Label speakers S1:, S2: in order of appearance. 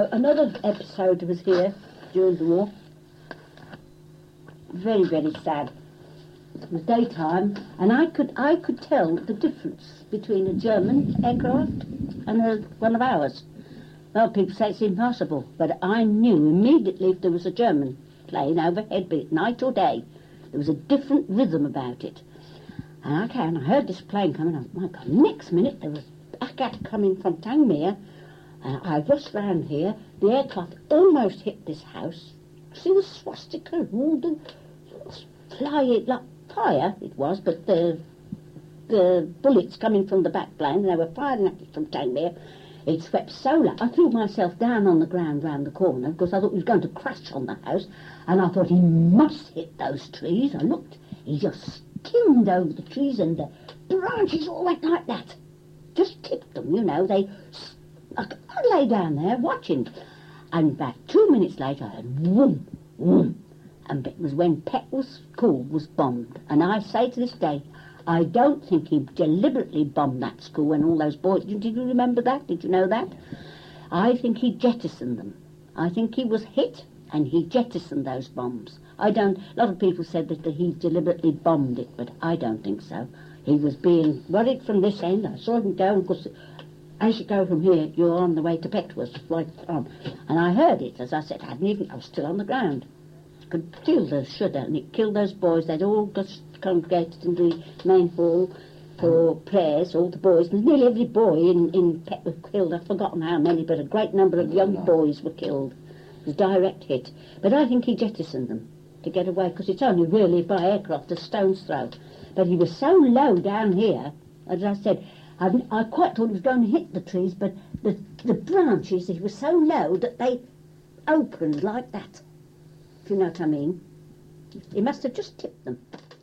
S1: another episode was here during the war. Very, very sad. It was daytime, and I could tell the difference between a German aircraft and one of ours. Well, people say it's impossible, but I knew immediately if there was a German plane overhead, be it night or day. There was a different rhythm about it. And I heard this plane coming up. My God, next minute there was a cat coming from Tangmere, and I rushed round here. The aircraft almost hit this house. See the swastika and all the flying, like fire it was, but the bullets coming from the back plane, they were firing at it from Tangmere. It swept so low. I threw myself down on the ground round the corner because I thought he was going to crash on the house, and I thought he must hit those trees. I looked, he just skimmed over the trees, and the branches all went like that. Just tipped them, you know. I lay down there watching, and about 2 minutes later I heard whoom, whoom, and it was when Petworth School was bombed. And I say to this day, I don't think he deliberately bombed that school and all those boys. Did you remember that? Did you know that? I think he jettisoned them. I think he was hit and he jettisoned those bombs. A lot of people said that he deliberately bombed it, but I don't think so. He was being worried from this end. I saw him go, because as you go from here, you're on the way to Petworth, right on. And I heard it, as I said, I was still on the ground. Could feel the shudder, and it killed those boys. They'd all just congregated in the main hall for prayers, all the boys. And nearly every boy in Petworth killed. I've forgotten how many, but a great number of young boys were killed. It was a direct hit. But I think he jettisoned them to get away, because it's only really by aircraft a stone's throw. But he was so low down here, as I said, I quite thought he was going to hit the trees, but the branches, he was so low that they opened like that. If you know what I mean. He must have just tipped them.